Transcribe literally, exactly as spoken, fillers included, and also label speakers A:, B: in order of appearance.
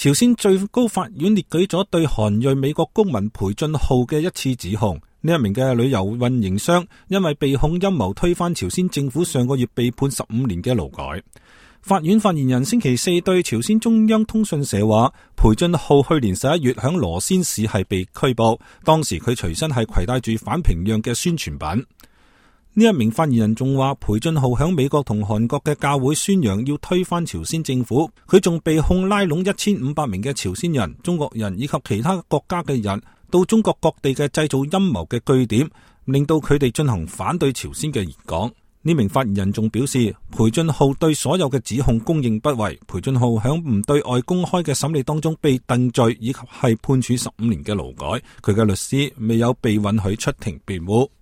A: 朝鮮最高法院列舉咗對韓裔美國公民裴俊浩嘅一次指控。呢一名嘅旅遊運營商因為被控陰謀推翻朝鮮政府，上個月被判十五年嘅勞改。法院發言人星期四對朝鮮中央通訊社話，裴俊浩去年十一月響羅先市係被拘捕，當時佢隨身係攜帶住反平壤嘅宣傳品。呢一名發言人仲話，裴俊浩響美國同韓國嘅教會宣揚要推翻朝鮮政府，佢仲被控拉攏一千五百名嘅朝鮮人、中國人以及其他國家嘅人到中國各地嘅製造陰謀嘅據點，令到佢哋進行反對朝鮮嘅演講。呢名發言人仲表示，裴俊浩對所有嘅指控供認不諱，裴俊浩響唔對外公開嘅審理當中被定罪以及係判處十五年嘅勞改，佢嘅律師未有被允許出庭辯護。